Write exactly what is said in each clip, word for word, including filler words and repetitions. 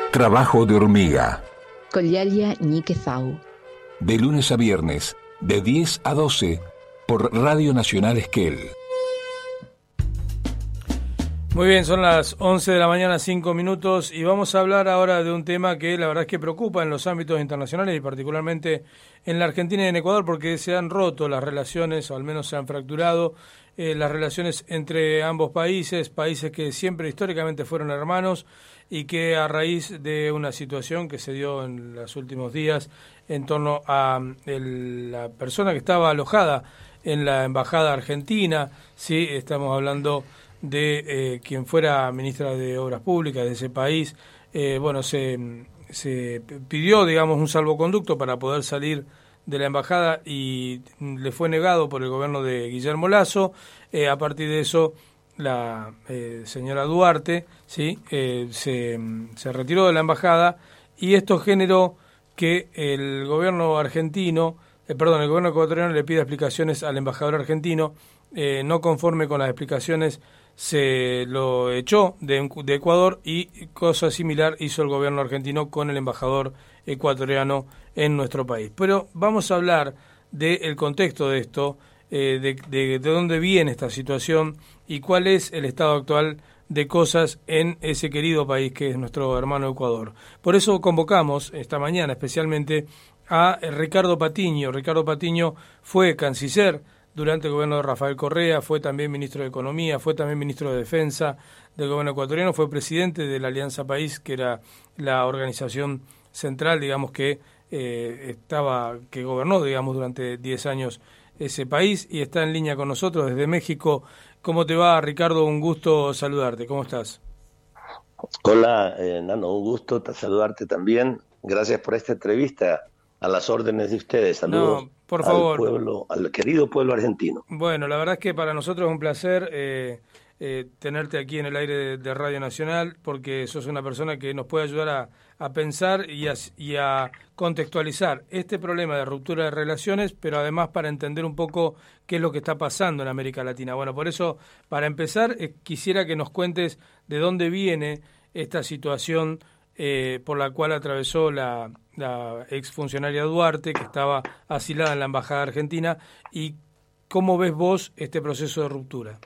Trabajo de hormiga. Collalia Ñiquezau. De lunes a viernes, de diez a doce, por Radio Nacional Esquel. Muy bien, son las once de la mañana, cinco minutos, y vamos a hablar ahora de un tema que la verdad es que preocupa en los ámbitos internacionales y particularmente en la Argentina y en Ecuador, porque se han roto las relaciones, o al menos se han fracturado eh, las relaciones entre ambos países, países que siempre históricamente fueron hermanos y que a raíz de una situación que se dio en los últimos días en torno a el, la persona que estaba alojada en la embajada argentina, sí, estamos hablando de eh, quien fuera ministra de Obras Públicas de ese país, eh, bueno, se, se pidió, digamos, un salvoconducto para poder salir de la embajada y le fue negado por el gobierno de Guillermo Lasso. Eh, a partir de eso, la eh, señora Duarte, sí, eh, se, se retiró de la embajada y esto generó que el gobierno argentino, eh, perdón, el gobierno ecuatoriano le pida explicaciones al embajador argentino. Eh, no conforme con las explicaciones, se lo echó de, de Ecuador, y cosa similar hizo el gobierno argentino con el embajador ecuatoriano en nuestro país. Pero vamos a hablar del contexto de esto, eh, de, de, de dónde viene esta situación y cuál es el estado actual de cosas en ese querido país que es nuestro hermano Ecuador. Por eso convocamos esta mañana especialmente a Ricardo Patiño. Ricardo Patiño fue canciller durante el gobierno de Rafael Correa, fue también ministro de Economía, fue también ministro de Defensa del gobierno ecuatoriano, fue presidente de la Alianza País, que era la organización central, digamos, que eh, estaba, que gobernó, digamos, durante diez años ese país, y está en línea con nosotros desde México. ¿Cómo te va, Ricardo? Un gusto saludarte. ¿Cómo estás? Hola, eh, Nano, un gusto saludarte también. Gracias por esta entrevista. A las órdenes de ustedes. Saludos. No, por favor. Al pueblo, al querido pueblo argentino. Bueno, la verdad es que para nosotros es un placer eh, eh, tenerte aquí en el aire de, de Radio Nacional, porque sos una persona que nos puede ayudar a, a pensar y a, y a contextualizar este problema de ruptura de relaciones, pero además para entender un poco qué es lo que está pasando en América Latina. Bueno, por eso, para empezar, eh, quisiera que nos cuentes de dónde viene esta situación eh, por la cual atravesó la... la exfuncionaria Duarte, que estaba asilada en la Embajada Argentina, y cómo ves vos este proceso de ruptura.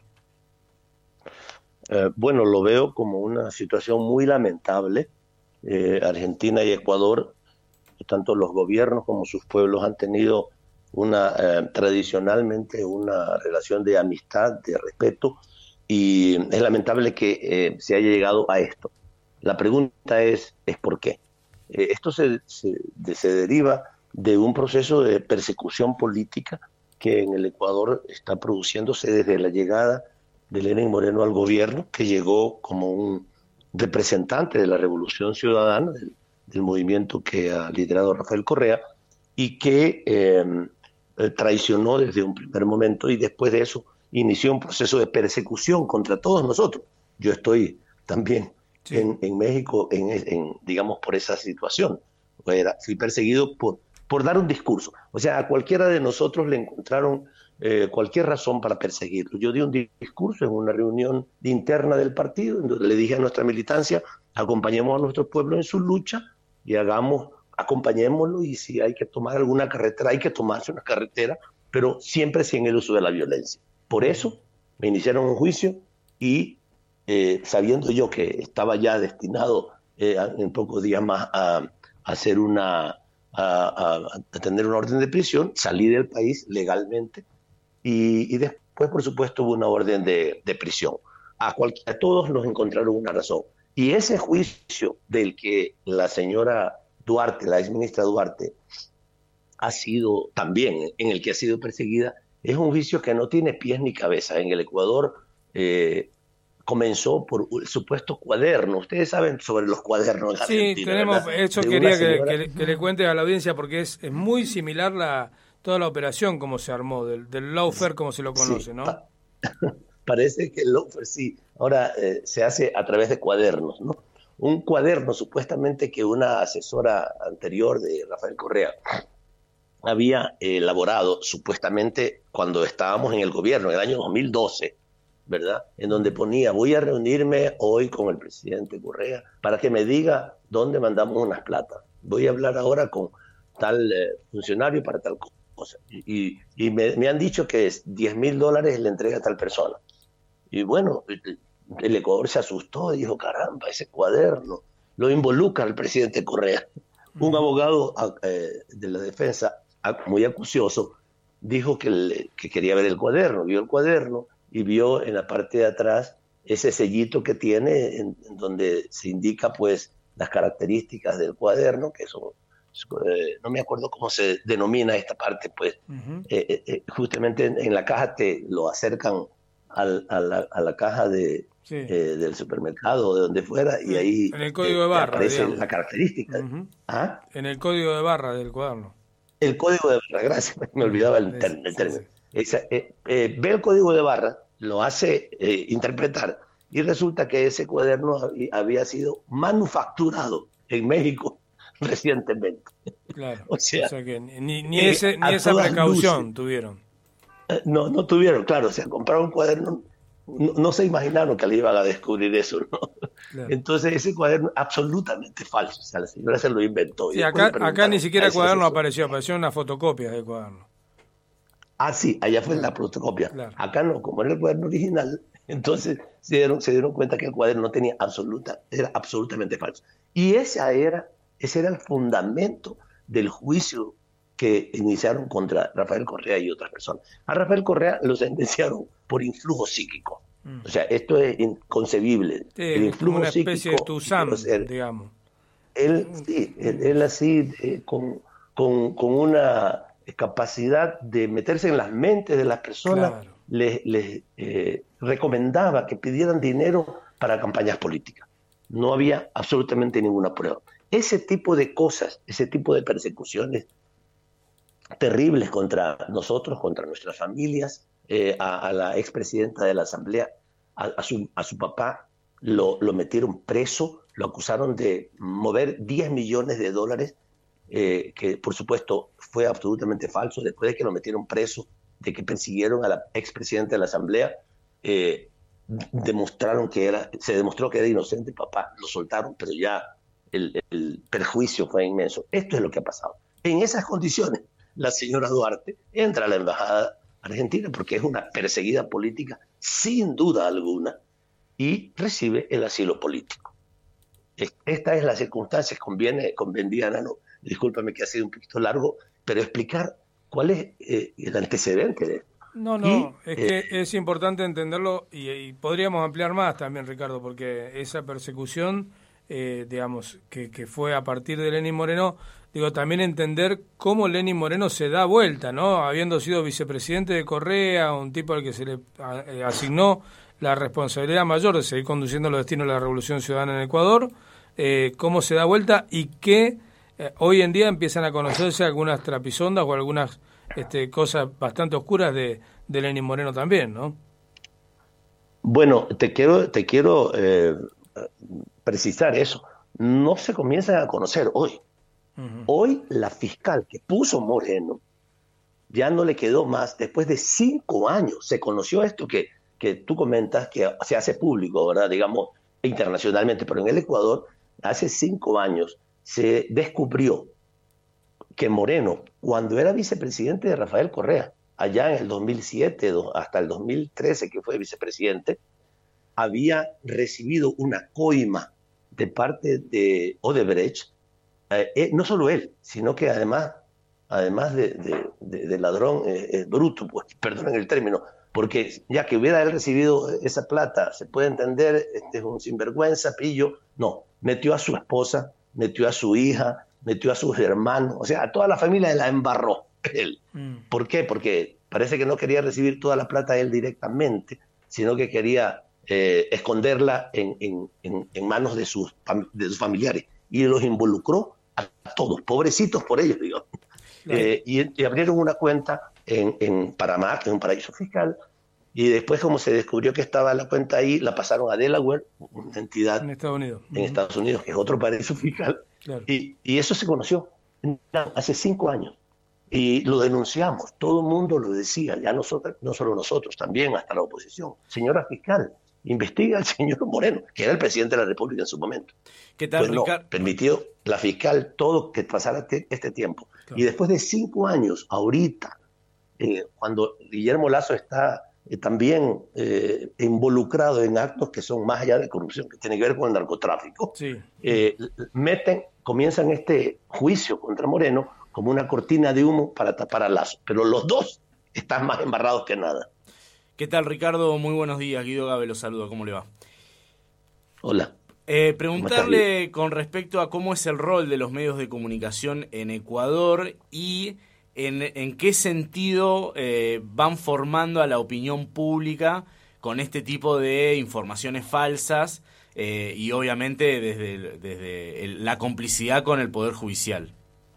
Eh, bueno, lo veo como una situación muy lamentable. Eh, Argentina y Ecuador, tanto los gobiernos como sus pueblos han tenido una eh, tradicionalmente una relación de amistad, de respeto, y es lamentable que eh, se haya llegado a esto. La pregunta es, es ¿por qué? Esto se, se, se deriva de un proceso de persecución política que en el Ecuador está produciéndose desde la llegada de Lenín Moreno al gobierno, que llegó como un representante de la Revolución Ciudadana, del, del movimiento que ha liderado Rafael Correa, y que eh, traicionó desde un primer momento, y después de eso inició un proceso de persecución contra todos nosotros. Yo estoy también... Sí. En, en México, en, en, digamos, por esa situación. Era, fui perseguido por, por dar un discurso. O sea, a cualquiera de nosotros le encontraron eh, cualquier razón para perseguirlo. Yo di un discurso en una reunión interna del partido, en donde le dije a nuestra militancia, acompañemos a nuestro pueblo en su lucha y hagamos, acompañémoslo, y si hay que tomar alguna carretera, hay que tomarse una carretera, pero siempre sin el uso de la violencia. Por eso me iniciaron un juicio y Eh, sabiendo yo que estaba ya destinado eh, en pocos días más a, a hacer una a, a, a tener una orden de prisión, salí del país legalmente y, y después, por supuesto, hubo una orden de, de prisión. A, cual, a todos nos encontraron una razón. Y ese juicio del que la señora Duarte, la exministra Duarte, ha sido también, en el que ha sido perseguida, es un juicio que no tiene pies ni cabeza. En el Ecuador eh, comenzó por el supuesto cuaderno. Ustedes saben sobre los cuadernos. Sí, Argentina, tenemos, ¿verdad? Eso de quería que, que, que le cuentes a la audiencia, porque es, es muy similar la toda la operación como se armó, del, del lawfare como se lo conoce, sí, ¿no? Pa parece que el lawfare sí, ahora eh, se hace a través de cuadernos, ¿no? Un cuaderno supuestamente que una asesora anterior de Rafael Correa había elaborado supuestamente cuando estábamos en el gobierno, en el año dos mil doce, ¿verdad? En donde ponía, voy a reunirme hoy con el presidente Correa para que me diga dónde mandamos unas plata. Voy a hablar ahora con tal eh, funcionario para tal cosa. Y, y me, me han dicho que es diez mil dólares le entrega a tal persona. Y bueno, el Ecuador se asustó y dijo, caramba, ese cuaderno lo involucra al presidente Correa. Uh-huh. Un abogado eh, de la defensa, muy acucioso, dijo que, le, que quería ver el cuaderno, vio el cuaderno y vio en la parte de atrás ese sellito que tiene en, en donde se indica pues las características del cuaderno, que son, eh, no me acuerdo cómo se denomina esta parte, pues uh-huh. eh, eh, justamente en, en la caja te lo acercan al, a, la, a la caja de, sí. eh, del supermercado o de donde fuera sí. y ahí en el código eh, de barra, aparece digamos. La característica. Uh-huh. ¿Ah? En el código de barra del cuaderno. El código de barra, gracias, me olvidaba el, ter- el término. Sí, sí. Esa, eh, eh, ve el código de barra, lo hace eh, interpretar, y resulta que ese cuaderno había sido manufacturado en México recientemente. Claro, o sea, o sea que ni, ni, ese, ni esa precaución luces. tuvieron. Eh, no, no tuvieron, claro, o sea, compraron un cuaderno, no, no se imaginaron que le iban a descubrir eso, ¿no? Claro. Entonces ese cuaderno absolutamente falso, o sea, la señora se lo inventó. Sí, acá, acá ni siquiera el cuaderno apareció, apareció una fotocopia del cuaderno. Ah, sí, allá fue la fotocopia. Claro. Acá no, como era el cuaderno original, entonces se dieron, se dieron cuenta que el cuaderno no tenía absoluta, era absolutamente falso. Y esa era, ese era el fundamento del juicio que iniciaron contra Rafael Correa y otras personas. A Rafael Correa lo sentenciaron por influjo psíquico. Mm. O sea, esto es inconcebible. Sí, el influjo una especie psíquico, de Tuzán, ser, digamos. Él, sí, él, él así, eh, con, con, con una capacidad de meterse en las mentes de las personas, claro. les, les eh, recomendaba que pidieran dinero para campañas políticas. No había absolutamente ninguna prueba. Ese tipo de cosas, ese tipo de persecuciones terribles contra nosotros, contra nuestras familias, eh, a, a la expresidenta de la Asamblea, a, a, su, a su papá, lo, lo metieron preso, lo acusaron de mover diez millones de dólares, eh, que por supuesto fue absolutamente falso. Después de que lo metieron preso, de que persiguieron a la expresidenta de la Asamblea, eh, demostraron que era, se demostró que era inocente, papá, lo soltaron, pero ya el, el perjuicio fue inmenso. Esto es lo que ha pasado. En esas condiciones, la señora Duarte entra a la embajada argentina porque es una perseguida política sin duda alguna y recibe el asilo político. Esta es la circunstancia. Conviene, convendría, no, discúlpame que ha sido un poquito largo, pero explicar cuál es eh, el antecedente de esto. No, no, y, es eh, que es importante entenderlo y, y podríamos ampliar más también, Ricardo, porque esa persecución, eh, digamos, que, que fue a partir de Lenín Moreno, digo, también entender cómo Lenín Moreno se da vuelta, ¿no? Habiendo sido vicepresidente de Correa, un tipo al que se le eh, asignó la responsabilidad mayor de seguir conduciendo los destinos de la Revolución Ciudadana en Ecuador, eh, cómo se da vuelta y que eh, hoy en día empiezan a conocerse algunas trapisondas o algunas este, cosas bastante oscuras de, de Lenín Moreno también, ¿no? Bueno, te quiero, te quiero eh, precisar eso. No se comienzan a conocer hoy. Uh-huh. Hoy la fiscal que puso Moreno ya no le quedó más. Después de cinco años se conoció esto que, que tú comentas, que se hace público, ¿verdad? Digamos, internacionalmente, pero en el Ecuador hace cinco años se descubrió que Moreno, cuando era vicepresidente de Rafael Correa, allá en el dos mil siete hasta el dos mil trece que fue vicepresidente, había recibido una coima de parte de Odebrecht. Eh, no solo él, sino que además, además de, de, de, de ladrón eh, eh, bruto, pues, perdonen el término, porque ya que hubiera él recibido esa plata, se puede entender, este es un sinvergüenza, pillo. No, metió a su esposa, metió a su hija, metió a sus hermanos, o sea, a toda la familia la embarró él. Mm. ¿Por qué? Porque parece que no quería recibir toda la plata él directamente, sino que quería eh, esconderla en, en, en, en manos de sus, de sus familiares, y los involucró a todos, pobrecitos por ellos, digo. Eh, y, y abrieron una cuenta en, en Panamá, que es un paraíso fiscal, y después, como se descubrió que estaba la cuenta ahí, la pasaron a Delaware, una entidad en Estados Unidos, en uh-huh. Estados Unidos, que es otro paraíso fiscal, claro. y, y eso se conoció hace cinco años. Y lo denunciamos, todo el mundo lo decía, ya nosotros, no solo nosotros, también hasta la oposición. Señora fiscal, investiga al señor Moreno, que era el presidente de la República en su momento. ¿Qué tal, pues no, Ricardo? permitió la fiscal todo que pasara te, este tiempo. Claro. Y después de cinco años, ahorita, eh, cuando Guillermo Lasso está eh, también eh, involucrado en actos que son más allá de corrupción, que tienen que ver con el narcotráfico, sí. eh, meten, comienzan este juicio contra Moreno como una cortina de humo para tapar a Lasso. Pero los dos están más embarrados que nada. ¿Qué tal, Ricardo? Muy buenos días. Guido Gabe los saluda. ¿Cómo le va? Hola. Eh, preguntarle con respecto a cómo es el rol de los medios de comunicación en Ecuador y en, en qué sentido eh, van formando a la opinión pública con este tipo de informaciones falsas eh, y obviamente desde, desde el, la complicidad con el Poder Judicial.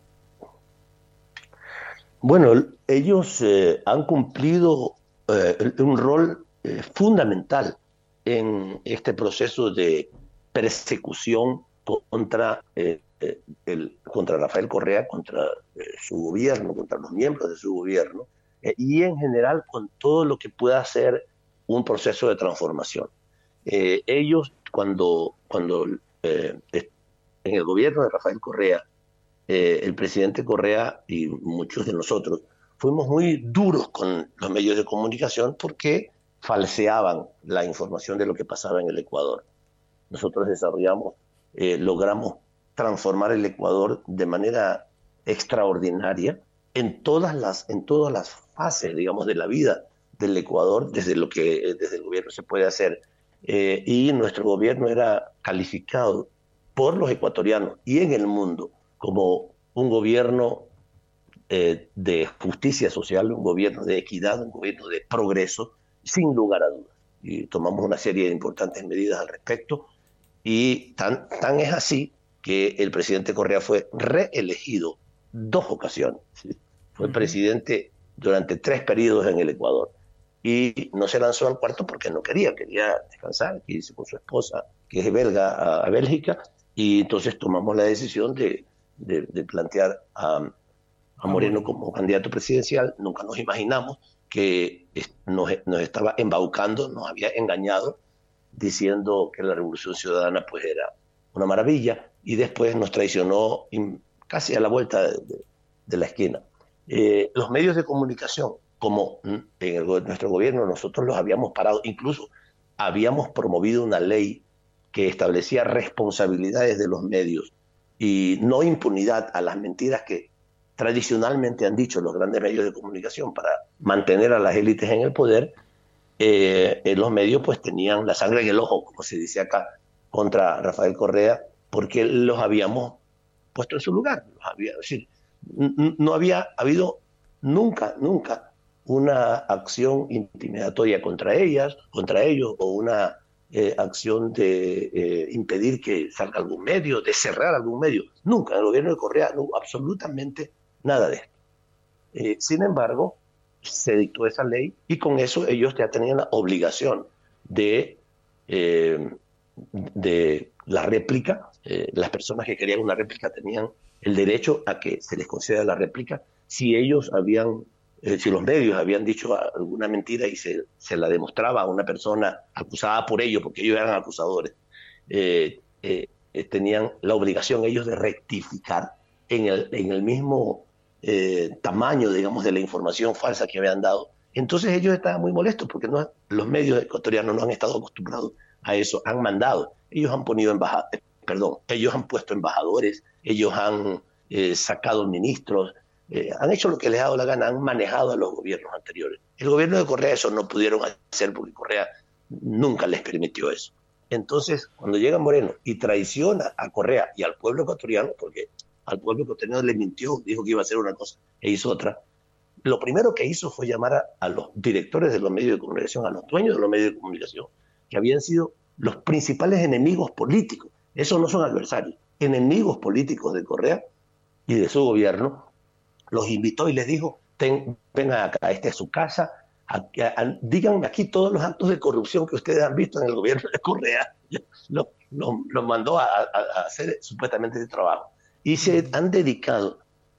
Bueno, ellos eh, han cumplido eh, un rol eh, fundamental en este proceso de persecución contra, eh, el, contra Rafael Correa, contra eh, su gobierno, contra los miembros de su gobierno, eh, y en general con todo lo que pueda ser un proceso de transformación. Eh, ellos, cuando, cuando eh, en el gobierno de Rafael Correa, eh, el presidente Correa y muchos de nosotros fuimos muy duros con los medios de comunicación porque falseaban la información de lo que pasaba en el Ecuador. Nosotros desarrollamos, eh, logramos transformar el Ecuador de manera extraordinaria en todas las, en todas las fases, digamos, de la vida del Ecuador, desde lo que desde el gobierno se puede hacer. Eh, y nuestro gobierno era calificado por los ecuatorianos y en el mundo como un gobierno eh, de justicia social, un gobierno de equidad, un gobierno de progreso, sin lugar a dudas. Y tomamos una serie de importantes medidas al respecto. Y tan, tan es así que el presidente Correa fue reelegido dos ocasiones. ¿Sí? Fue uh-huh. presidente durante tres periodos en el Ecuador. Y no se lanzó al cuarto porque no quería, quería descansar, irse con su esposa, que es belga, a, a Bélgica. Y entonces tomamos la decisión de, de, de plantear a, a Moreno como candidato presidencial. Nunca nos imaginamos que nos, nos estaba embaucando, nos había engañado, diciendo que la Revolución Ciudadana pues era una maravilla, y después nos traicionó casi a la vuelta de, de, de la esquina. Eh, los medios de comunicación, como en el, nuestro gobierno nosotros los habíamos parado, incluso habíamos promovido una ley que establecía responsabilidades de los medios y no impunidad a las mentiras que tradicionalmente han dicho los grandes medios de comunicación para mantener a las élites en el poder. Eh, eh, los medios pues tenían la sangre en el ojo, como se dice acá, contra Rafael Correa, porque los habíamos puesto en su lugar. Los había, es decir, n- no había habido nunca, nunca una acción intimidatoria contra ellas, contra ellos, o una eh, acción de eh, impedir que salga algún medio, de cerrar algún medio. Nunca, en el gobierno de Correa no hubo absolutamente nada de esto. Eh, sin embargo, se dictó esa ley y con eso ellos ya tenían la obligación de, eh, de la réplica. Eh, las personas que querían una réplica tenían el derecho a que se les conceda la réplica si ellos habían, eh, si los medios habían dicho alguna mentira y se, se la demostraba a una persona acusada por ello, porque ellos eran acusadores, eh, eh, eh, tenían la obligación ellos de rectificar en el, en el mismo Eh, tamaño, digamos, de la información falsa que habían dado. Entonces ellos estaban muy molestos porque no, los medios ecuatorianos no han estado acostumbrados a eso, han mandado, ellos han ponido embajadores, perdón, ellos han puesto embajadores, ellos han eh, sacado ministros, eh, han hecho lo que les ha dado la gana, han manejado a los gobiernos anteriores. El gobierno de Correa eso no pudieron hacer porque Correa nunca les permitió eso. Entonces, cuando llega Moreno y traiciona a Correa y al pueblo ecuatoriano, porque al pueblo ecuatoriano le mintió, dijo que iba a hacer una cosa e hizo otra, lo primero que hizo fue llamar a, a los directores de los medios de comunicación, a los dueños de los medios de comunicación, que habían sido los principales enemigos políticos. Esos no son adversarios, enemigos políticos de Correa y de su gobierno. Los invitó y les dijo, Ten, vengan acá, esta es su casa, a, a, a, díganme aquí todos los actos de corrupción que ustedes han visto en el gobierno de Correa. Los lo, lo mandó a, a, a hacer supuestamente ese trabajo. Y se han dedicado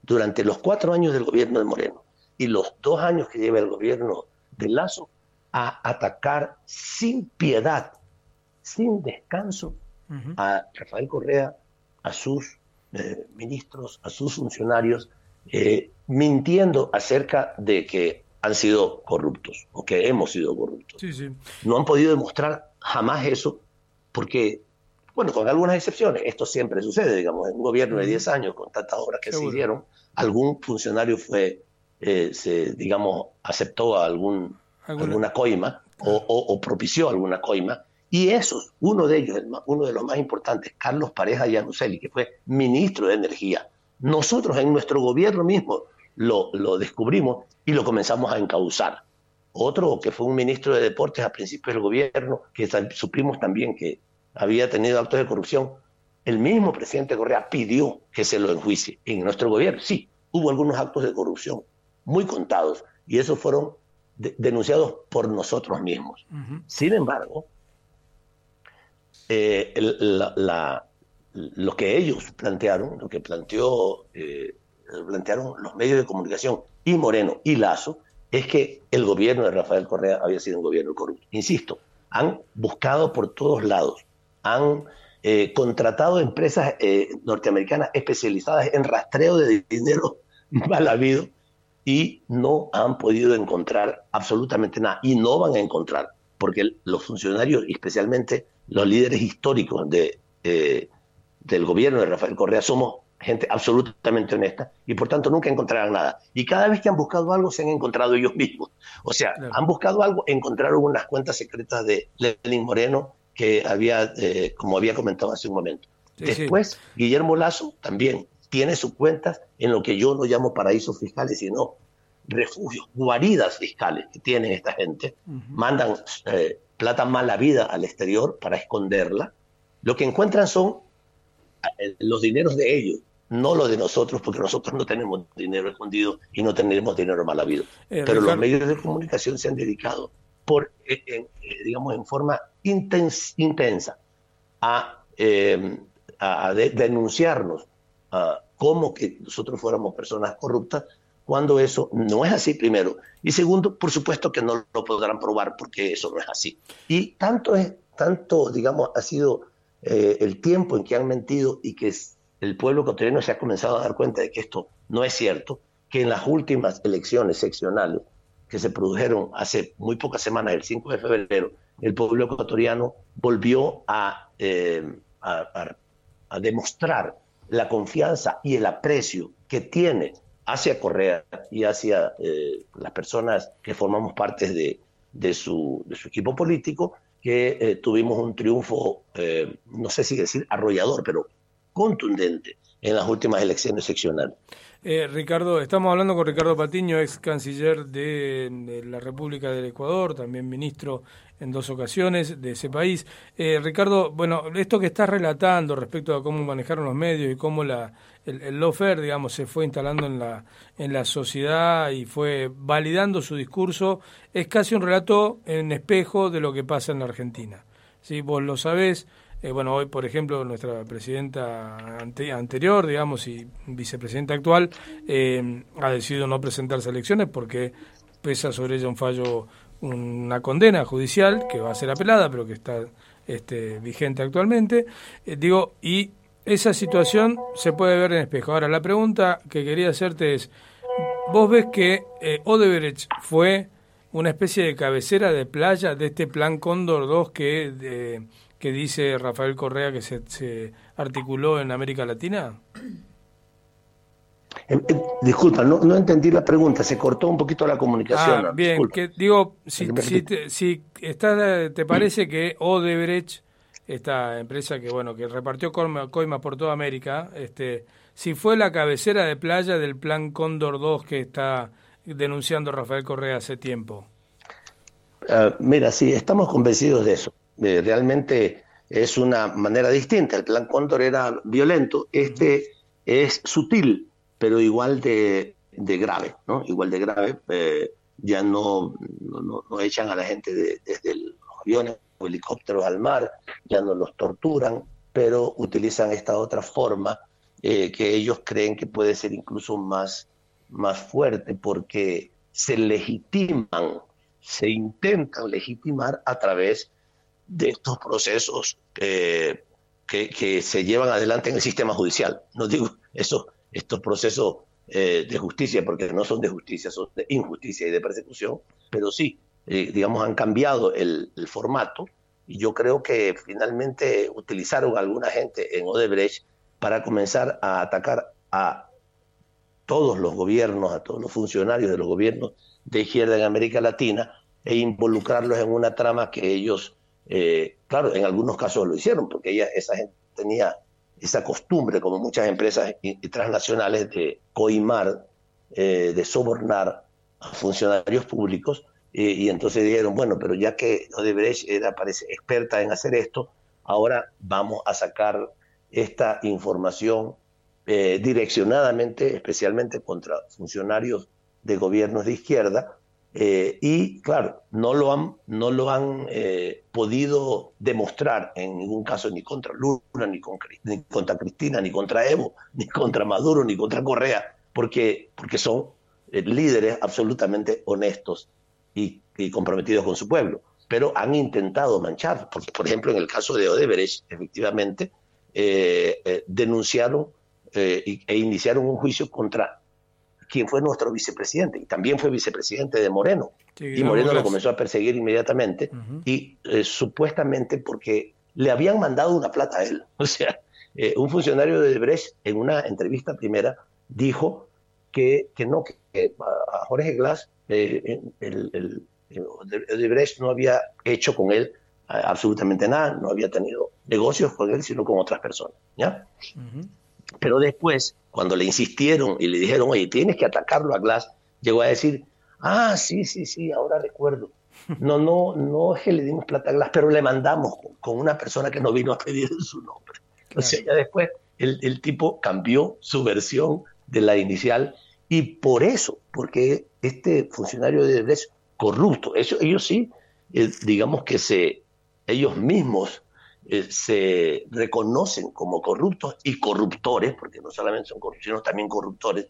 durante los cuatro años del gobierno de Moreno y los dos años que lleva el gobierno de Lasso a atacar sin piedad, sin descanso, uh-huh. a Rafael Correa, a sus eh, ministros, a sus funcionarios, eh, mintiendo acerca de que han sido corruptos o que hemos sido corruptos. Sí, sí. No han podido demostrar jamás eso porque, bueno, con algunas excepciones, esto siempre sucede, digamos, en un gobierno de diez años, con tantas obras que Seguro. se hicieron, algún funcionario fue, eh, se, digamos, aceptó algún, ¿Alguna? alguna coima o, o, o propició alguna coima, y esos, uno de ellos, el, uno de los más importantes, Carlos Pareja Yanoselli, que fue ministro de Energía, nosotros en nuestro gobierno mismo lo, lo descubrimos y lo comenzamos a encauzar. Otro que fue un ministro de Deportes a principios del gobierno, que supimos también que había tenido actos de corrupción, el mismo presidente Correa pidió que se lo enjuicie. En nuestro gobierno, sí, hubo algunos actos de corrupción, muy contados, y esos fueron de, denunciados por nosotros mismos. Uh-huh. Sin embargo, eh, la, la, lo que ellos plantearon, lo que planteó, eh, plantearon los medios de comunicación y Moreno y Lasso, es que el gobierno de Rafael Correa había sido un gobierno corrupto. Insisto, han buscado por todos lados, han eh, contratado empresas eh, norteamericanas especializadas en rastreo de dinero mal habido y no han podido encontrar absolutamente nada, y no van a encontrar, porque los funcionarios, especialmente los líderes históricos de, eh, del gobierno de Rafael Correa, somos gente absolutamente honesta y por tanto nunca encontrarán nada. Y cada vez que han buscado algo se han encontrado ellos mismos. O sea, claro. han buscado algo, encontraron unas cuentas secretas de Lenín Moreno que había, eh, como había comentado hace un momento. Sí, Después, sí. Guillermo Lasso también tiene sus cuentas en lo que yo no llamo paraísos fiscales, sino refugios, guaridas fiscales que tienen esta gente. Uh-huh. Mandan eh, plata mala vida al exterior para esconderla. Lo que encuentran son eh, los dineros de ellos, no los de nosotros, porque nosotros no tenemos dinero escondido y no tenemos dinero mal habido. Eh, Pero Ricardo... los medios de comunicación se han dedicado, por, eh, eh, digamos, en forma intens, intensa a, eh, a de, denunciarnos uh, como que nosotros fuéramos personas corruptas, cuando eso no es así, primero. Y segundo, por supuesto que no lo podrán probar porque eso no es así. Y tanto, es, tanto digamos, ha sido eh, el tiempo en que han mentido y que es, el pueblo ecuatoriano se ha comenzado a dar cuenta de que esto no es cierto, que en las últimas elecciones seccionales que se produjeron hace muy pocas semanas, el cinco de febrero, el pueblo ecuatoriano volvió a, eh, a, a, a demostrar la confianza y el aprecio que tiene hacia Correa y hacia eh, las personas que formamos parte de, de, su, de su equipo político, que eh, tuvimos un triunfo, eh, no sé si decir arrollador, pero contundente en las últimas elecciones seccionales. Eh, Ricardo, estamos hablando con Ricardo Patiño, ex canciller de, de la República del Ecuador, también ministro en dos ocasiones de ese país. Eh, Ricardo, bueno, esto que estás relatando respecto a cómo manejaron los medios y cómo la, el, el lawfare, digamos, se fue instalando en la, en la sociedad y fue validando su discurso, es casi un relato en espejo de lo que pasa en la Argentina. ¿Sí? Vos lo sabés. Eh, bueno, hoy, por ejemplo, nuestra presidenta ante, anterior, digamos, y vicepresidenta actual, eh, ha decidido no presentarse a elecciones porque pesa sobre ella un fallo, una condena judicial que va a ser apelada, pero que está este, vigente actualmente. Eh, digo, y esa situación se puede ver en espejo. Ahora, la pregunta que quería hacerte es, ¿vos ves que eh, Odebrecht fue una especie de cabecera de playa de este plan Cóndor dos que... De, que dice Rafael Correa que se, se articuló en América Latina? Eh, eh, disculpa, no, no entendí la pregunta, se cortó un poquito la comunicación. Ah, bien, que, digo, si, si, te, si está, te parece que Odebrecht, esta empresa que bueno que repartió coimas por toda América, este, si fue la cabecera de playa del plan Cóndor dos que está denunciando Rafael Correa hace tiempo. Uh, mira, sí, estamos convencidos de eso. Eh, realmente es una manera distinta. El plan Cóndor era violento, este es sutil, pero igual de, de grave, ¿no? Igual de grave. Eh, ya no, no, no echan a la gente de, desde los aviones o helicópteros al mar, ya no los torturan, pero utilizan esta otra forma eh, que ellos creen que puede ser incluso más, más fuerte porque se legitiman, se intentan legitimar a través de estos procesos eh, que, que se llevan adelante en el sistema judicial. No digo eso, estos procesos eh, de justicia, porque no son de justicia, son de injusticia y de persecución, pero sí, eh, digamos, han cambiado el, el formato, y yo creo que finalmente utilizaron a alguna gente en Odebrecht para comenzar a atacar a todos los gobiernos, a todos los funcionarios de los gobiernos de izquierda en América Latina, e involucrarlos en una trama que ellos, eh, claro, en algunos casos lo hicieron, porque ella, esa gente tenía esa costumbre, como muchas empresas transnacionales, de coimar, eh, de sobornar a funcionarios públicos, eh, y entonces dijeron, bueno, pero ya que Odebrecht era, parece, experta en hacer esto, ahora vamos a sacar esta información eh, direccionadamente, especialmente contra funcionarios de gobiernos de izquierda, eh, y claro, no lo han, no lo han eh, podido demostrar en ningún caso, ni contra Lula, ni, con, ni contra Cristina, ni contra Evo, ni contra Maduro, ni contra Correa, porque, porque son eh, líderes absolutamente honestos y, y comprometidos con su pueblo, pero han intentado manchar, porque por ejemplo en el caso de Odebrecht, efectivamente, eh, eh, denunciaron eh, e iniciaron un juicio contra quien fue nuestro vicepresidente, y también fue vicepresidente de Moreno, sí, y Moreno lo comenzó a perseguir inmediatamente, uh-huh. y eh, supuestamente porque le habían mandado una plata a él. O sea, eh, un funcionario de Odebrecht en una entrevista primera dijo que, que no, que, que a Jorge Glass eh, el, el, el Odebrecht no había hecho con él absolutamente nada, no había tenido negocios con él, sino con otras personas, ¿ya? Uh-huh. Pero después, cuando le insistieron y le dijeron, oye, tienes que atacarlo a Glass, llegó a decir, ah, sí, sí, sí, ahora recuerdo. No, no, no es que le dimos plata a Glass, pero le mandamos con, con una persona que no vino a pedir en su nombre. Claro. O sea, ya después el, el tipo cambió su versión de la inicial, y por eso, porque este funcionario de Odebrecht corrupto, eso, ellos sí, eh, digamos que se, ellos mismos Eh, se reconocen como corruptos y corruptores, porque no solamente son corruptos, sino también corruptores,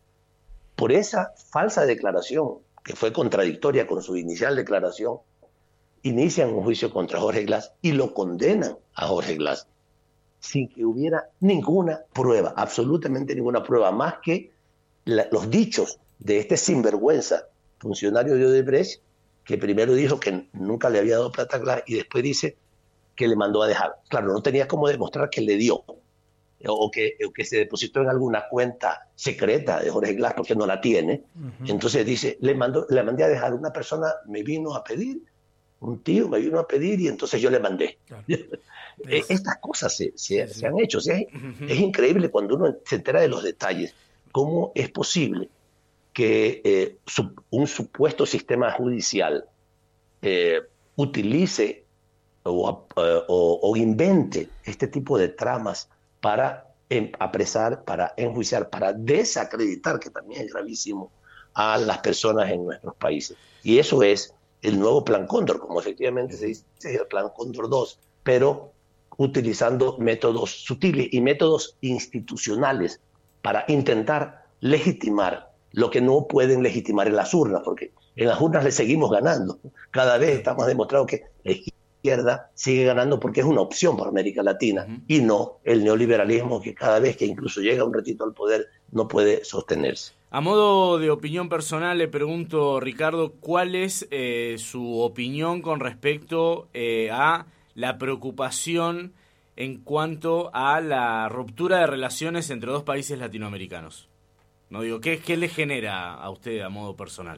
por esa falsa declaración, que fue contradictoria con su inicial declaración, inician un juicio contra Jorge Glass y lo condenan a Jorge Glass, sin que hubiera ninguna prueba, absolutamente ninguna prueba, más que la, los dichos de este sinvergüenza funcionario de Odebrecht, que primero dijo que nunca le había dado plata a Glass y después dice que le mandó a dejar. Claro, no tenía cómo demostrar que le dio, o que, o que se depositó en alguna cuenta secreta de Jorge Glass, porque no la tiene. Uh-huh. Entonces dice, le, mandó, le mandé a dejar, una persona me vino a pedir, un tío me vino a pedir, y entonces yo le mandé. Claro. Estas cosas se, se, sí. se han hecho. O sea, uh-huh. Es increíble cuando uno se entera de los detalles, cómo es posible que eh, su, un supuesto sistema judicial eh, utilice O, o, o invente este tipo de tramas para em, apresar, para enjuiciar, para desacreditar, que también es gravísimo, a las personas en nuestros países. Y eso es el nuevo Plan Cóndor, como efectivamente se dice, el Plan Cóndor dos, pero utilizando métodos sutiles y métodos institucionales para intentar legitimar lo que no pueden legitimar en las urnas, porque en las urnas le seguimos ganando. Cada vez estamos demostrando que la izquierda sigue ganando porque es una opción para América Latina, uh-huh. y no el neoliberalismo, que cada vez que incluso llega un ratito al poder no puede sostenerse. A modo de opinión personal le pregunto, Ricardo, ¿cuál es eh, su opinión con respecto eh, a la preocupación en cuanto a la ruptura de relaciones entre dos países latinoamericanos? No digo, ¿qué, qué le genera a usted a modo personal?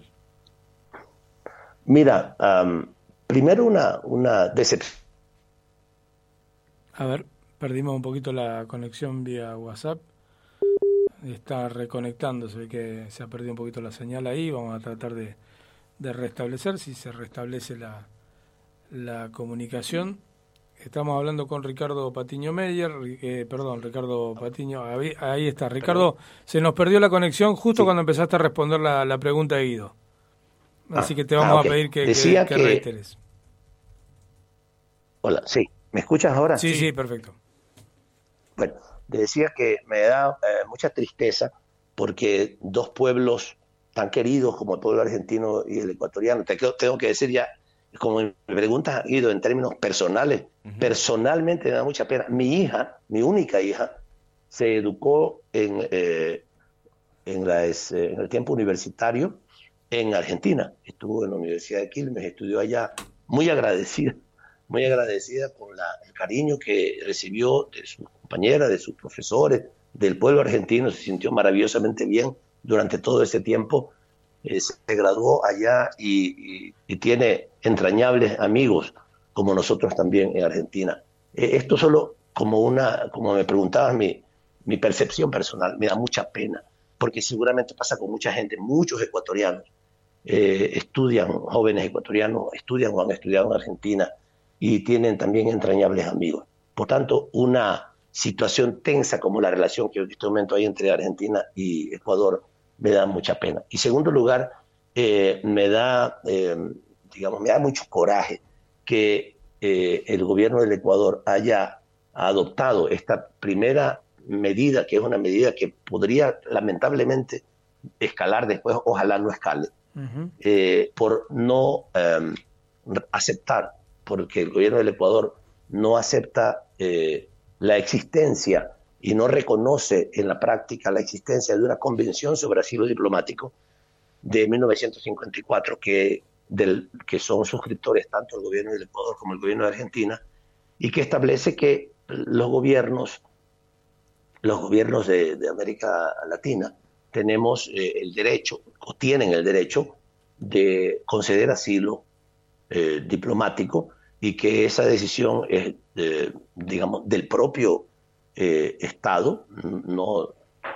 Mira, um, primero una, una decepción. A ver, perdimos un poquito la conexión vía WhatsApp. Está reconectándose, que se ha perdido un poquito la señal ahí. Vamos a tratar de, de restablecer, si se restablece la, la comunicación. Estamos hablando con Ricardo Patiño Meyer, eh, perdón, Ricardo Patiño, ahí, ahí está. Ricardo, perdón. Se nos perdió la conexión justo sí. cuando empezaste a responder la, la pregunta de Guido. Así ah, que te vamos ah, okay. a pedir que, que, que reiteres. Hola, sí. ¿Me escuchas ahora? Sí, sí, sí, perfecto. Bueno, te decía que me da eh, mucha tristeza porque dos pueblos tan queridos como el pueblo argentino y el ecuatoriano, te tengo que decir ya, como me preguntas, Guido, en términos personales, uh-huh. personalmente me da mucha pena. Mi hija, mi única hija, se educó en, eh, en, la, en el tiempo universitario en Argentina. Estuvo en la Universidad de Quilmes, estudió allá, muy agradecida, muy agradecida con la, el cariño que recibió de sus compañeras, de sus profesores, del pueblo argentino. Se sintió maravillosamente bien durante todo ese tiempo. Eh, se graduó allá y, y, y tiene entrañables amigos, como nosotros también en Argentina. Eh, esto solo como una, como me preguntabas, mi, mi percepción personal, me da mucha pena, porque seguramente pasa con mucha gente, muchos ecuatorianos eh, estudian, jóvenes ecuatorianos estudian o han estudiado en Argentina y tienen también entrañables amigos. Por tanto, una situación tensa como la relación que en este momento hay entre Argentina y Ecuador me da mucha pena. Y en segundo lugar, eh, me da, eh, digamos, me da mucho coraje que eh, el gobierno del Ecuador haya adoptado esta primera medida, que es una medida que podría lamentablemente escalar después, ojalá no escale, uh-huh. eh, por no eh, aceptar, porque el gobierno del Ecuador no acepta eh, la existencia y no reconoce en la práctica la existencia de una convención sobre asilo diplomático de mil novecientos cincuenta y cuatro, que, del, que son suscriptores tanto el gobierno del Ecuador como el gobierno de Argentina, y que establece que los gobiernos, los gobiernos de, de América Latina tenemos eh, el derecho, o tienen el derecho, de conceder asilo eh, diplomático, y que esa decisión es, eh, digamos, del propio eh, Estado, no,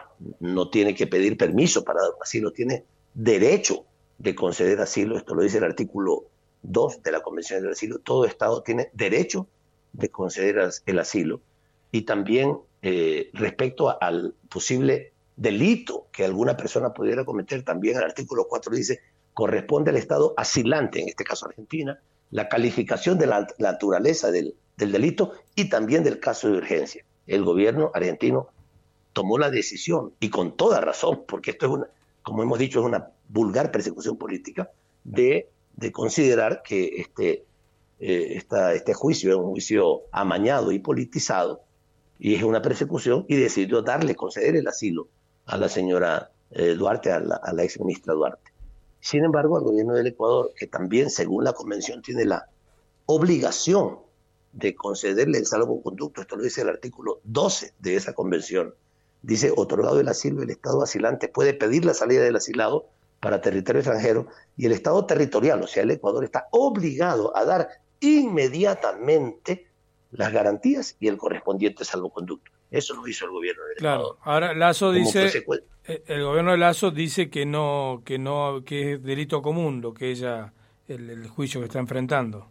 no tiene que pedir permiso para dar asilo, tiene derecho de conceder asilo. Esto lo dice el artículo dos de la Convención del Asilo. Todo Estado tiene derecho de conceder el asilo. Y también eh, respecto a, al posible delito que alguna persona pudiera cometer, también el artículo cuatro dice, corresponde al Estado asilante, en este caso Argentina, la calificación de la, la naturaleza del, del delito y también del caso de urgencia. El gobierno argentino tomó la decisión, y con toda razón, porque esto es una, como hemos dicho, es una vulgar persecución política, de, de considerar que este, eh, esta, este juicio es un juicio amañado y politizado, y es una persecución, y decidió darle, conceder el asilo a la señora eh, Duarte, a la, a la exministra Duarte. Sin embargo, el gobierno del Ecuador, que también, según la convención, tiene la obligación de concederle el salvoconducto, esto lo dice el artículo doce de esa convención, dice, otorgado el asilo, el Estado asilante puede pedir la salida del asilado para territorio extranjero, y el Estado territorial, o sea, el Ecuador, está obligado a dar inmediatamente las garantías y el correspondiente salvoconducto. Eso lo hizo el gobierno del claro. Ecuador. Ahora Lasso dice, el gobierno de Lasso dice que no, que no, que es delito común lo que ella, el, el juicio que está enfrentando,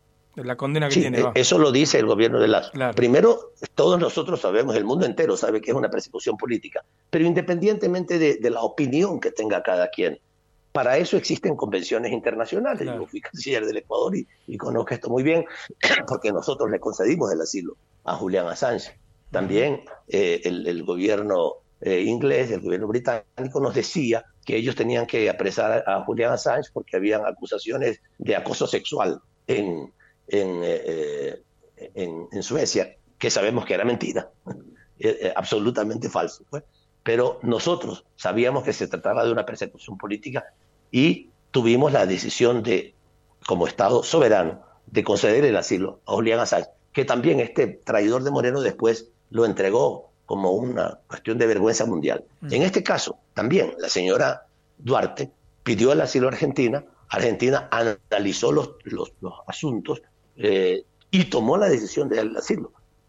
la condena que sí, tiene. Va. Eso lo dice el gobierno de Lasso. Claro. Primero, todos nosotros sabemos, el mundo entero sabe que es una persecución política, pero independientemente de, de la opinión que tenga cada quien, para eso existen convenciones internacionales. Claro. Yo fui canciller del Ecuador y, y conozco esto muy bien, porque nosotros le concedimos el asilo a Julian Assange. También eh, el, el gobierno eh, inglés, el gobierno británico nos decía que ellos tenían que apresar a, a Julian Assange porque habían acusaciones de acoso sexual en, en, eh, en, en Suecia, que sabemos que era mentira, eh, eh, absolutamente falso. Pues. Pero nosotros sabíamos que se trataba de una persecución política y tuvimos la decisión de, como Estado soberano, de conceder el asilo a Julian Assange, que también este traidor de Moreno después lo entregó como una cuestión de vergüenza mundial. Mm. En este caso, también la señora Duarte pidió el asilo a Argentina, Argentina analizó los, los, los asuntos eh, y tomó la decisión de darle el asilo.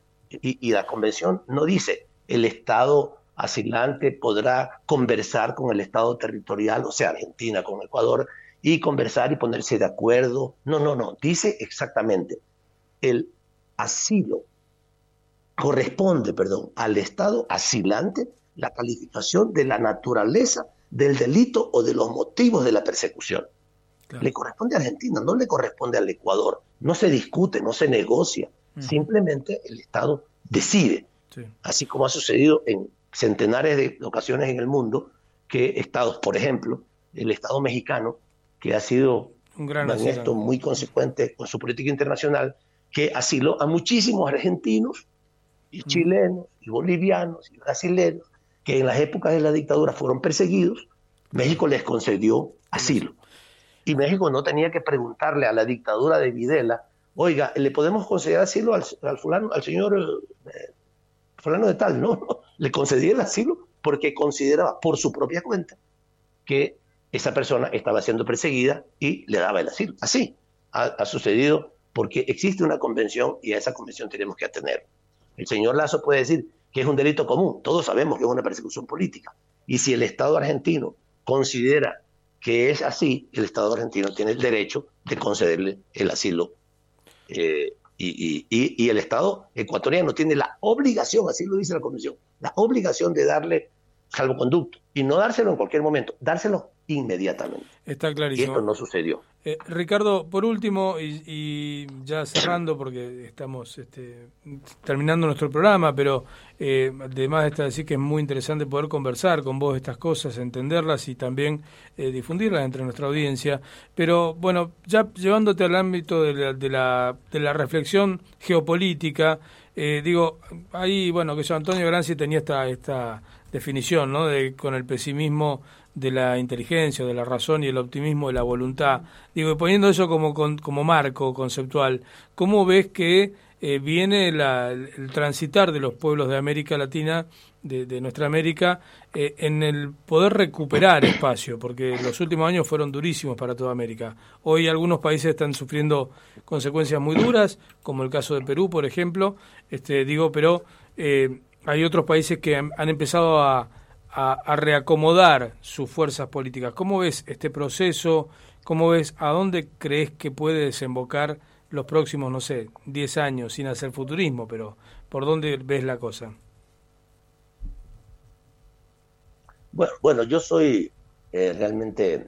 Y, y la convención no dice el Estado asilante podrá conversar con el Estado territorial, o sea, Argentina con Ecuador, y conversar y ponerse de acuerdo. No, no, no. Dice exactamente, el asilo corresponde, perdón, al Estado asilante la calificación de la naturaleza del delito o de los motivos de la persecución. Claro. Le corresponde a Argentina, no le corresponde al Ecuador. No se discute, no se negocia. Uh-huh. Simplemente el Estado decide. Sí. Así como ha sucedido en centenares de ocasiones en el mundo, que estados, por ejemplo, el Estado mexicano, que ha sido Un gran en esto muy consecuente con su política internacional, que asiló a muchísimos argentinos y chilenos y bolivianos y brasileños que en las épocas de la dictadura fueron perseguidos. México les concedió asilo. Y México no tenía que preguntarle a la dictadura de Videla, oiga, ¿le podemos conceder asilo al, al fulano, al señor eh, fulano de tal? No, no, le concedía el asilo porque consideraba por su propia cuenta que esa persona estaba siendo perseguida y le daba el asilo. Así ha, ha sucedido porque existe una convención y a esa convención tenemos que atener. El señor Lazo puede decir que es un delito común. Todos sabemos que es una persecución política. Y si el Estado argentino considera que es así, el Estado argentino tiene el derecho de concederle el asilo. Eh, y, y, y, y el Estado ecuatoriano tiene la obligación, así lo dice la Convención, la obligación de darle salvoconducto. Y no dárselo en cualquier momento, dárselo inmediatamente. Está clarísimo. Y esto no sucedió. Eh, Ricardo, por último, y, y ya cerrando, porque estamos este, terminando nuestro programa, pero eh, además está decir que es muy interesante poder conversar con vos estas cosas, entenderlas y también eh, difundirlas entre nuestra audiencia. Pero bueno, ya llevándote al ámbito de la, de la, de la reflexión geopolítica, eh, digo, ahí, bueno, que yo, Antonio Gramsci tenía esta, esta definición, ¿no? De, con el pesimismo de la inteligencia, de la razón y el optimismo de la voluntad. Digo, y poniendo eso como con, como marco conceptual, ¿cómo ves que eh, viene la, el transitar de los pueblos de América Latina, de, de nuestra América, eh, en el poder recuperar espacio? Porque los últimos años fueron durísimos para toda América. Hoy algunos países están sufriendo consecuencias muy duras, como el caso de Perú, por ejemplo. Este, digo, pero eh, hay otros países que han, han empezado a A, a reacomodar sus fuerzas políticas. ¿Cómo ves este proceso? ¿Cómo ves a dónde crees que puede desembocar los próximos, no sé, diez años, sin hacer futurismo, pero por dónde ves la cosa? Bueno, bueno yo soy eh, realmente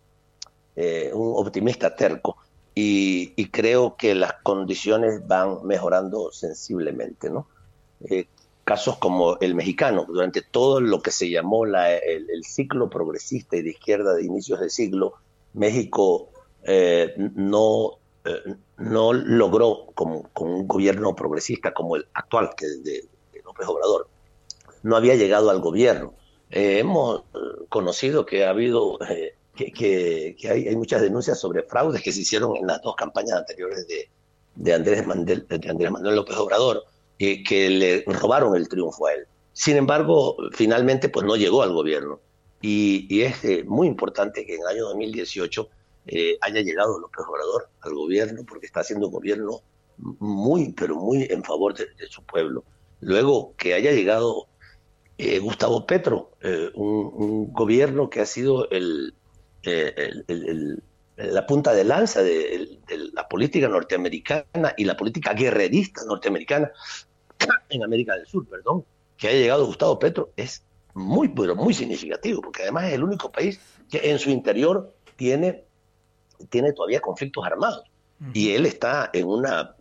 eh, un optimista terco y, y creo que las condiciones van mejorando sensiblemente, ¿no? Eh, casos como el mexicano, durante todo lo que se llamó la, el, el ciclo progresista y de izquierda de inicios de siglo, México eh, no, eh, no logró, con, con un gobierno progresista como el actual, que es de, de López Obrador, no había llegado al gobierno. Eh, hemos conocido que ha habido, eh, que, que, que hay, hay muchas denuncias sobre fraudes que se hicieron en las dos campañas anteriores de, de, Andrés, Mandel, de Andrés Manuel López Obrador, Que, que le robaron el triunfo a él. Sin embargo, finalmente pues no llegó al gobierno. Y, y es eh, muy importante que en el año dos mil dieciocho eh, haya llegado López Obrador al gobierno, porque está haciendo un gobierno muy, pero muy en favor de, de su pueblo. Luego que haya llegado eh, Gustavo Petro, eh, un, un gobierno que ha sido el, eh, el, el, el la punta de lanza de, de la política norteamericana y la política guerrerista norteamericana en América del Sur, perdón, que haya llegado Gustavo Petro es muy, pero muy significativo, porque además es el único país que en su interior tiene, tiene todavía conflictos armados. Uh-huh. Y él está en una,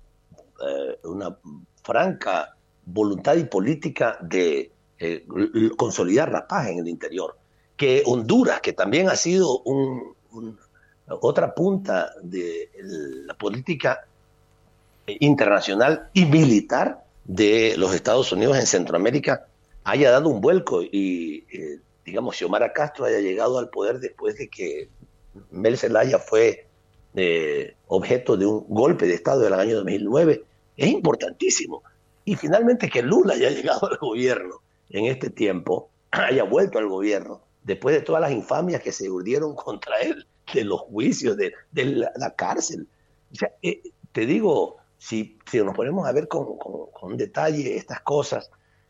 eh, una franca voluntad y política de eh, consolidar la paz en el interior. Que Honduras, que también ha sido un, un, otra punta de la política internacional y militar de los Estados Unidos en Centroamérica, haya dado un vuelco y, eh, digamos, Xiomara Castro haya llegado al poder después de que Mel Zelaya fue eh, objeto de un golpe de Estado del año dos mil nueve, es importantísimo. Y finalmente que Lula haya llegado al gobierno en este tiempo, haya vuelto al gobierno, después de todas las infamias que se urdieron contra él, de los juicios, de, de la, la cárcel. O sea, eh, te digo, si, si nos ponemos a ver con, con, con detalle estas cosas,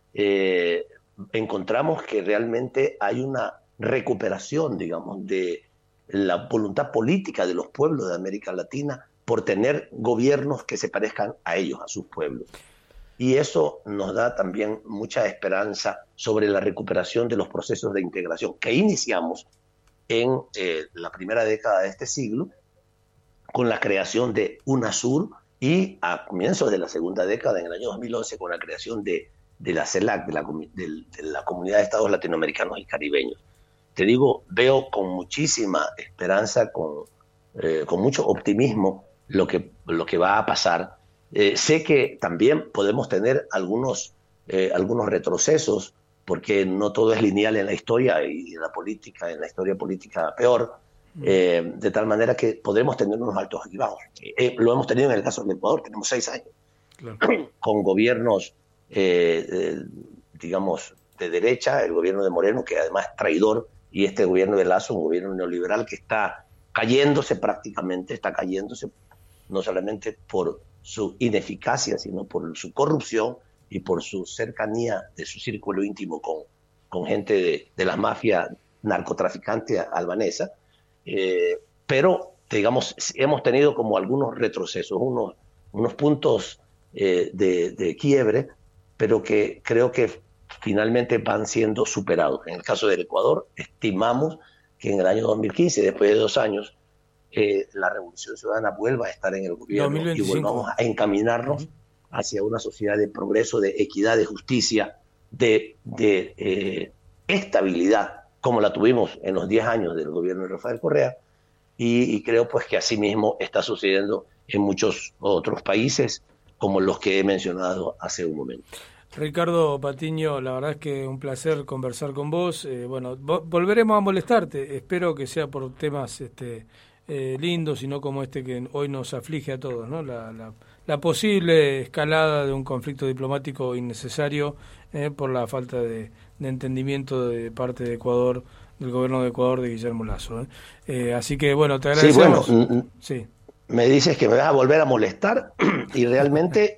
eh, encontramos que realmente hay una recuperación, digamos, de la voluntad política de los pueblos de América Latina por tener gobiernos que se parezcan a ellos, a sus pueblos. Y eso nos da también mucha esperanza sobre la recuperación de los procesos de integración que iniciamos en eh, la primera década de este siglo con la creación de UNASUR y a comienzos de la segunda década, en el año dos mil once, con la creación de de la CELAC, de la, de, de la Comunidad de Estados Latinoamericanos y Caribeños. Te digo, veo con muchísima esperanza, con, eh, con mucho optimismo lo que, lo que va a pasar. Eh, sé que también podemos tener algunos, eh, algunos retrocesos, porque no todo es lineal en la historia y en la política, en la historia política peor, eh, de tal manera que podremos tener unos altos y bajos. Eh, lo hemos tenido en el caso del Ecuador, tenemos seis años, claro, con gobiernos, eh, eh, digamos, de derecha, el gobierno de Moreno, que además es traidor, y este gobierno de Lazo, un gobierno neoliberal que está cayéndose prácticamente, está cayéndose no solamente por su ineficacia, sino por su corrupción y por su cercanía de su círculo íntimo con, con gente de, de la mafia narcotraficante albanesa. Eh, pero, digamos, hemos tenido como algunos retrocesos, unos, unos puntos eh, de, de quiebre, pero que creo que finalmente van siendo superados. En el caso del Ecuador, estimamos que en el año dos mil quince, después de dos años, eh, la Revolución Ciudadana vuelva a estar en el gobierno dos mil veinticinco. Y volvamos a encaminarnos uh-huh. hacia una sociedad de progreso, de equidad, de justicia, de, de eh, estabilidad, como la tuvimos en los diez años del gobierno de Rafael Correa, y, y creo pues que así mismo está sucediendo en muchos otros países, como los que he mencionado hace un momento. Ricardo Patiño, la verdad es que un placer conversar con vos. Eh, bueno, vo- volveremos a molestarte. Espero que sea por temas este, eh, lindos y no como este que hoy nos aflige a todos, ¿no? La, la, la posible escalada de un conflicto diplomático innecesario eh, por la falta de, de entendimiento de parte de Ecuador, del gobierno de Ecuador, de Guillermo Lazo. ¿eh? Eh, así que, bueno, te agradecemos. Sí, bueno, sí. Me dices que me vas a volver a molestar y realmente...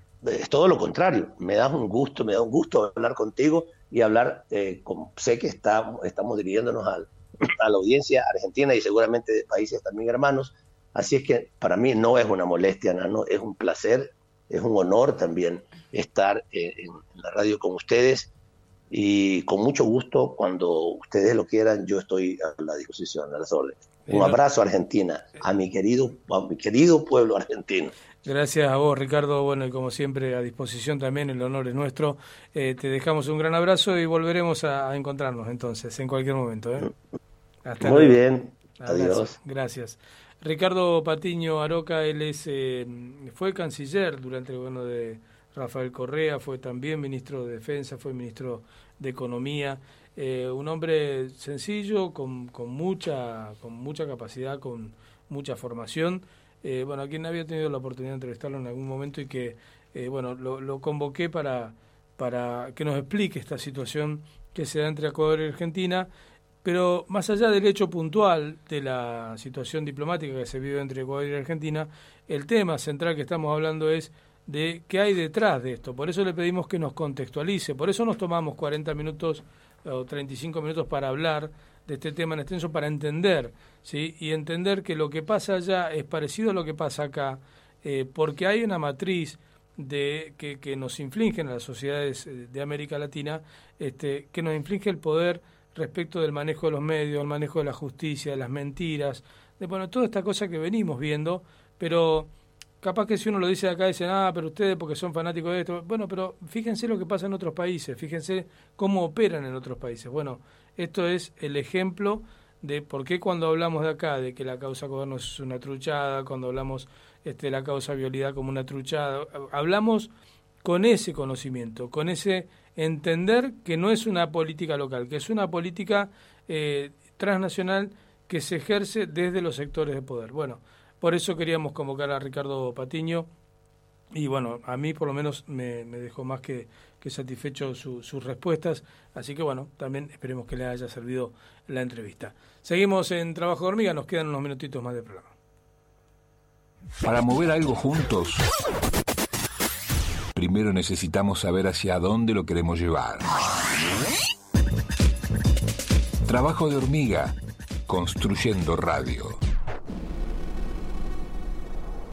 Es todo lo contrario, me da un gusto, me da un gusto hablar contigo y hablar, eh, con, sé que está, estamos dirigiéndonos al, a la audiencia argentina y seguramente de países también hermanos, así es que para mí no es una molestia, Nano, es un placer, es un honor también estar eh, en, en la radio con ustedes y con mucho gusto, cuando ustedes lo quieran, yo estoy a la disposición, a las órdenes. Un abrazo a Argentina, a mi querido, a mi querido pueblo argentino. Gracias a vos, Ricardo. Bueno, y como siempre, a disposición también, el honor es nuestro. Eh, te dejamos un gran abrazo y volveremos a, a encontrarnos entonces, en cualquier momento. ¿eh? Hasta Muy luego. Bien, adiós. Gracias. Gracias. Ricardo Patiño Aroca, él es eh, fue canciller durante el gobierno de Rafael Correa, fue también ministro de Defensa, fue ministro de Economía. Eh, un hombre sencillo, con, con, mucha, con mucha capacidad, con mucha formación. Eh, bueno, a quien había tenido la oportunidad de entrevistarlo en algún momento y que, eh, bueno, lo, lo convoqué para, para que nos explique esta situación que se da entre Ecuador y Argentina, pero más allá del hecho puntual de la situación diplomática que se vive entre Ecuador y Argentina, el tema central que estamos hablando es de qué hay detrás de esto. Por eso le pedimos que nos contextualice, por eso nos tomamos cuarenta minutos o treinta y cinco minutos para hablar de este tema en extenso, para entender, ¿sí? Y entender que lo que pasa allá es parecido a lo que pasa acá, eh, porque hay una matriz de que, que nos infligen a las sociedades de América Latina, este, que nos inflige el poder respecto del manejo de los medios, el manejo de la justicia, de las mentiras, de bueno, toda esta cosa que venimos viendo, pero capaz que si uno lo dice de acá, dicen, ah, pero ustedes porque son fanáticos de esto. Bueno, pero fíjense lo que pasa en otros países, fíjense cómo operan en otros países. Bueno, esto es el ejemplo de por qué cuando hablamos de acá, de que la causa gobierno es una truchada, cuando hablamos este, de la causa vialidad como una truchada, hablamos con ese conocimiento, con ese entender que no es una política local, que es una política eh, transnacional que se ejerce desde los sectores de poder. Bueno, por eso queríamos convocar a Ricardo Patiño y bueno, a mí por lo menos me, me dejó más que, que satisfecho su, sus respuestas, así que bueno, también esperemos que le haya servido la entrevista. Seguimos en Trabajo de Hormiga, nos quedan unos minutitos más de programa. Para mover algo juntos, primero necesitamos saber hacia dónde lo queremos llevar. Trabajo de Hormiga, construyendo radio.